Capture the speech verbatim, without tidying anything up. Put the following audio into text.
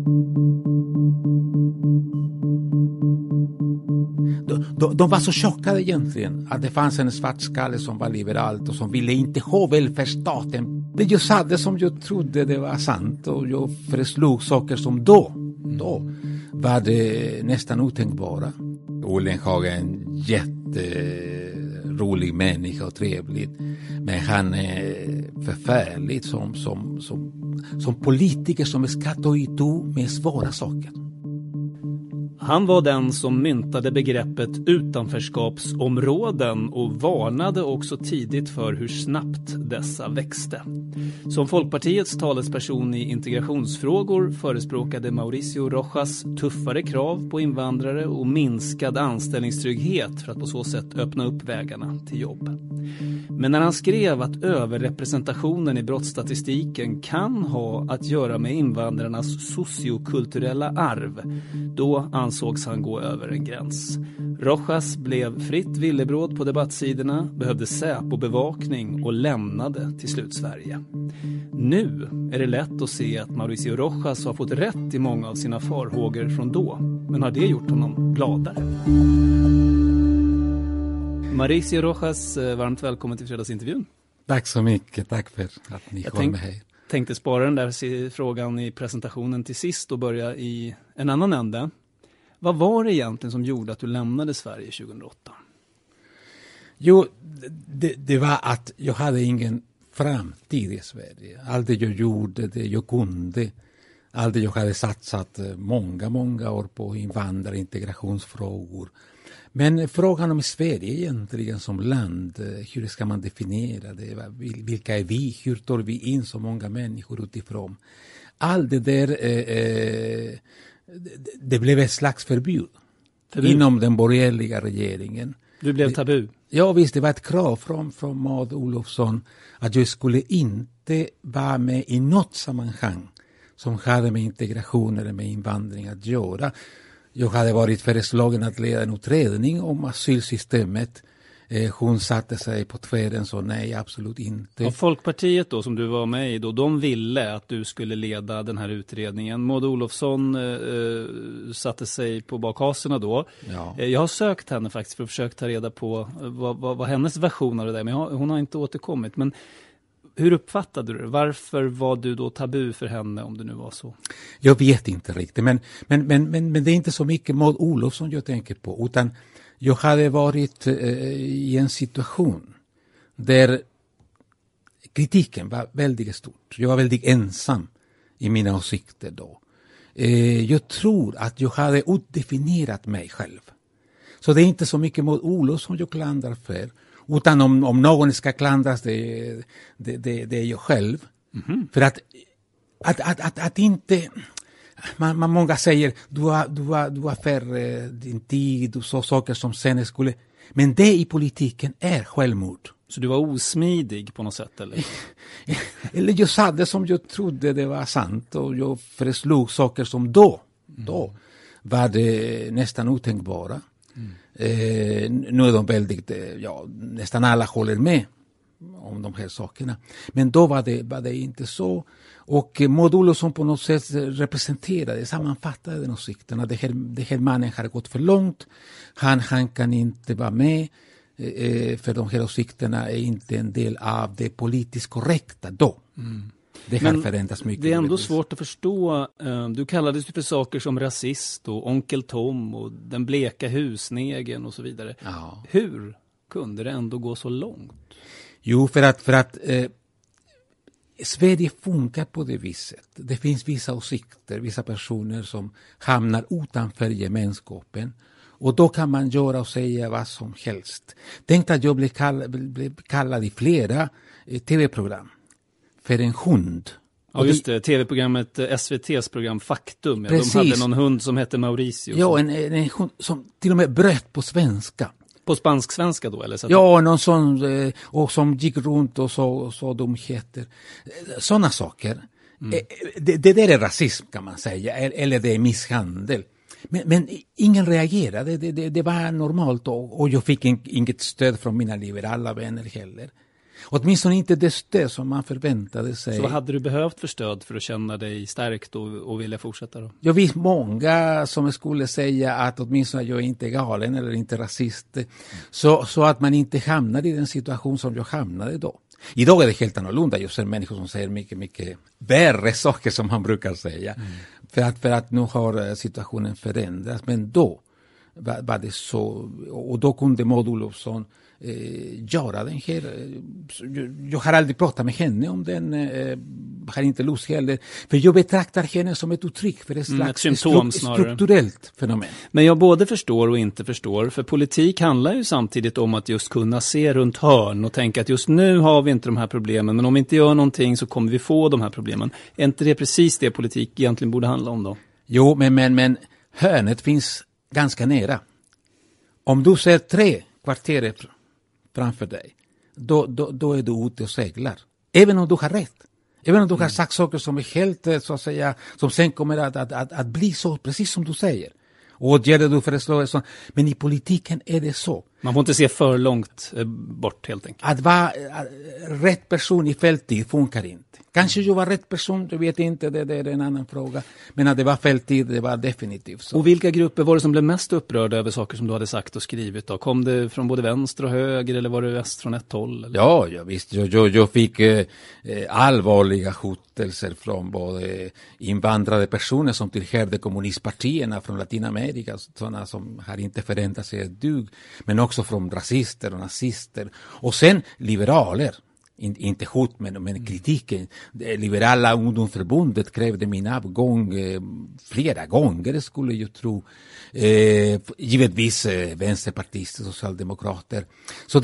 De, de, de var så chockade egentligen att det fanns en svartskalle som var liberalt och som ville inte ha välfärdsstaten. Det jag sa det som jag trodde det var sant, och jag föreslog saker som då, då var det nästan otänkbara. Ullenhag är en jätterolig människa och trevlig, men han är förfärligt som, som, som, som politiker som ska ta itu med svåra saker. Han var den som myntade begreppet utanförskapsområden och varnade också tidigt för hur snabbt dessa växte. Som Folkpartiets talesperson i integrationsfrågor förespråkade Mauricio Rojas tuffare krav på invandrare och minskad anställningstrygghet för att på så sätt öppna upp vägarna till jobb. Men när han skrev att överrepresentationen i brottsstatistiken kan ha att göra med invandrarnas sociokulturella arv, då ansågs han gå över en gräns. Rojas blev fritt villebråd på debattsidorna, behövde Säpo-bevakning och lämnade till slut Sverige. Nu är det lätt att se att Mauricio Rojas har fått rätt i många av sina farhågor från då, men har det gjort honom gladare? Mauricio Rojas, varmt välkommen till fredagsintervjun. Tack så mycket, tack för att ni kom med här. Jag tänkte spara den där frågan i presentationen till sist och börja i en annan ände. Vad var det egentligen som gjorde att du lämnade Sverige tjugohundraåtta? Jo, det, det var att jag hade ingen framtid i Sverige. Allt det jag gjorde, det jag kunde, allt det jag hade satsat många, många år på invandrar- och integrationsfrågor. Men frågan om Sverige egentligen som land, hur ska man definiera det? Vilka är vi? Hur tar vi in så många människor utifrån? Allt det där, eh, det, det blev ett slags förbud, förbud inom den borgerliga regeringen. Du blev tabu? Ja visst, det var ett krav från, från Maud Olofsson att jag skulle inte vara med i något sammanhang som hade med integration eller med invandring att göra. Jag hade varit föreslagen att leda en utredning om asylsystemet. Eh, hon satte sig på tvären så nej, absolut inte. Och Folkpartiet då, som du var med i då, de ville att du skulle leda den här utredningen. Maud Olofsson eh, satte sig på bakhaserna då. Ja. Eh, jag har sökt henne faktiskt för att försöka ta reda på vad, vad, vad hennes version av det där, men jag, hon har inte återkommit. Men hur uppfattade du det? Varför var du då tabu för henne om det nu var så? Jag vet inte riktigt, men, men, men, men, men det är inte så mycket Maud Olofsson jag tänker på, utan jag hade varit eh, i en situation där kritiken var väldigt stor. Jag var väldigt ensam i mina åsikter då. Eh, jag tror att jag hade utdefinierat mig själv. Så det är inte så mycket Maud Olofsson jag klandrar för, utan om, om någon ska klandras det, det, det, det är jag själv. Mm-hmm. För att, att, att, att, att inte... Man, man många säger du har, du har, du har för eh, din tid och så saker som sen skulle... Men det i politiken är självmord. Så du var osmidig på något sätt, eller? Eller jag sa det som jag trodde det var sant, och jag föreslog saker som då, mm. då var det nästan otänkbara. Mm. Eh, nu är de väldigt, ja, nästan alla håller med om de här sakerna. Men då var det, var det inte så. Och Maud Olofsson på något sätt representerade, sammanfattade den åsikten att det här, det här mannen har gått för långt. Han, han kan inte vara med, eh, för de här åsikterna är inte en del av det politiskt korrekta då. Mm. Det har Men förändrats mycket. Det är ändå svårt att förstå. Du kallades för saker som rasist och onkel Tom och den bleka husnegen och så vidare. Ja. Hur kunde det ändå gå så långt? Jo, för att, för att eh, Sverige funkar på det viset. Det finns vissa åsikter, vissa personer som hamnar utanför gemenskapen. Och då kan man göra och säga vad som helst. Tänk att jag blev kallad, blev kallad i flera eh, tv-program för en hund. Ja, just det. Tv-programmet, S V T:s program Faktum. Ja, de hade någon hund som hette Mauricio. Ja, en, en, en hund som till och med bröt på svenska. På spansk-svenska då? Eller så att ja, det... någon sån, och som gick runt och så, så dumheter. Sådana saker. Mm. Det, det där är rasism kan man säga. Eller det är misshandel. Men, men ingen reagerade. Det, det, det var normalt och, och jag fick in, inget stöd från mina liberala vänner heller. Åtminstone inte det stöd som man förväntade sig. Så vad hade du behövt för stöd för att känna dig stärkt och, och vilja fortsätta då? Jag vet många som skulle säga att åtminstone jag är inte galen eller inte rasist. Mm. Så, så att man inte hamnar i den situation som jag hamnade då. Idag är det helt annorlunda. Jag ser människor som säger mycket, mycket värre saker som man brukar säga. Mm. För, att, för att nu har situationen förändrats. Men då var, var det så. Och då kunde Maud Olofsson eh, göra den här. Jag, jag har aldrig pratat med henne om den. Eh, har inte lust heller. För jag betraktar henne som ett uttryck för ett slags mm, ett symptom, stru- strukturellt fenomen. Men jag både förstår och inte förstår. För politik handlar ju samtidigt om att just kunna se runt hörn och tänka att just nu har vi inte de här problemen. Men om vi inte gör någonting så kommer vi få de här problemen. Är inte det precis det politik egentligen borde handla om då? Jo, men, men, men hörnet finns ganska nära. Om du ser tre kvarter framför dig, då, då, då är du ute och seglar. Även om du har rätt. Även om du har sagt saker som är helt, så att säga, som sen kommer att, att, att, att bli så, precis som du säger. Och åtgärder du föreslår. Så. Men i politiken är det så. Man får inte se för långt bort helt enkelt. Att vara rätt person i fälttid funkar inte. Kanske jag var rätt person, jag vet inte, det, det är en annan fråga. Men att det var fälttid, det var definitivt så. Och vilka grupper var det som blev mest upprörda över saker som du hade sagt och skrivit då? Kom det från både vänster och höger eller var det väst från ett håll? Eller? Ja, jag visst. Jag, jag, jag fick eh, allvarliga hotelser från både invandrade personer som tillhörde kommunistpartierna från Latinamerika, sådana som har inte förändrat sig ett dugg, men också från rasister och nazister. Och sen liberaler. In, inte hot, men, men kritiken. Det liberala ungdomsförbundet krävde min avgång eh, flera gånger, skulle jag tro. Eh, givetvis eh, vänsterpartister, socialdemokrater. Så